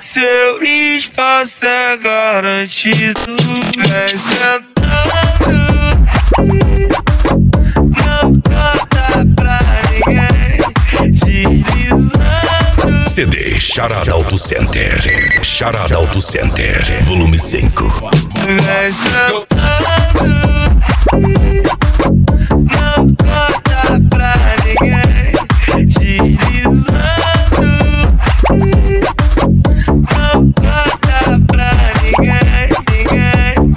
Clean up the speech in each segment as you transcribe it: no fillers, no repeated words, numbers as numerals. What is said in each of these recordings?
seu espaço é garantido. Vem sentando, não conta pra ninguém, deslizando. CD Charada Auto Center. Charada Auto Center, volume 5. Vem sentando, não conta pra ninguém, deslizando. Não conta pra ninguém, ninguém.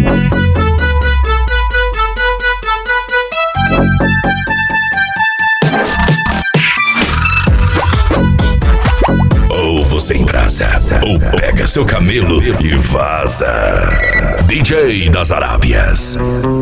Ou você embrasa, ou pega seu camelo e vaza. DJ das Arábias.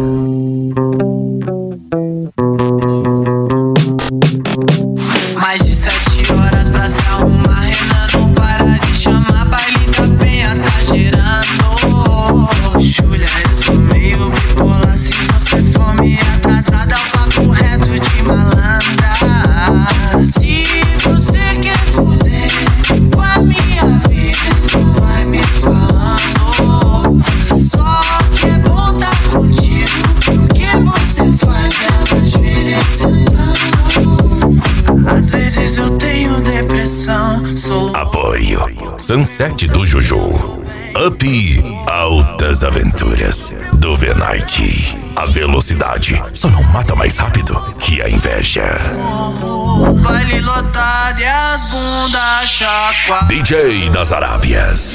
Mais de 7 horas pra se arrumar, Renan não para de chamar. Baile da Penha tá gerando. Júlia, eu sou meio bipolar. Se você for me atrasada, o papo reto de malandra. Se você quer fuder com a minha vida, vai me falando. Só que é bom tá contigo, porque você faz elas virem sentando. Às vezes eu tenho depressão, sou Apoio Sunset do Juju. Up Altas Aventuras do V-Night. A velocidade só não mata mais rápido que a inveja. baile lotado e as bundas chacoalhando. DJ das Arábias.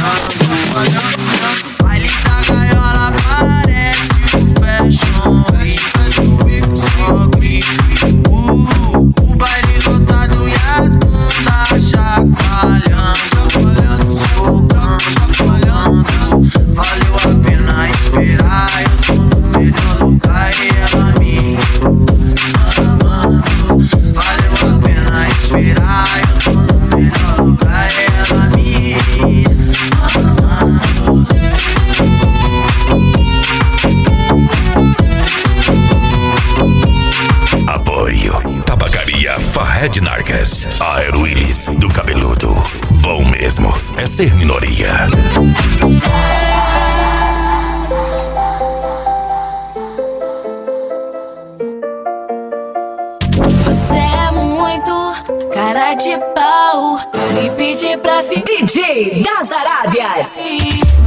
Baile da gaiola parece o fashion week. Só grito. O baile lotado e as bundas chacoalhando. Valeu a pena esperar, eu tô no melhor lugar e ela me amando. Valeu a pena esperar, eu tô no melhor lugar e ela me amando. Apoio Tabacaria Fahed Nargas. Aero Willis do Cabeludo. Bom mesmo é ser minoria. Você é muito cara de pau, me pedir pra ficar. DJ das Arábias.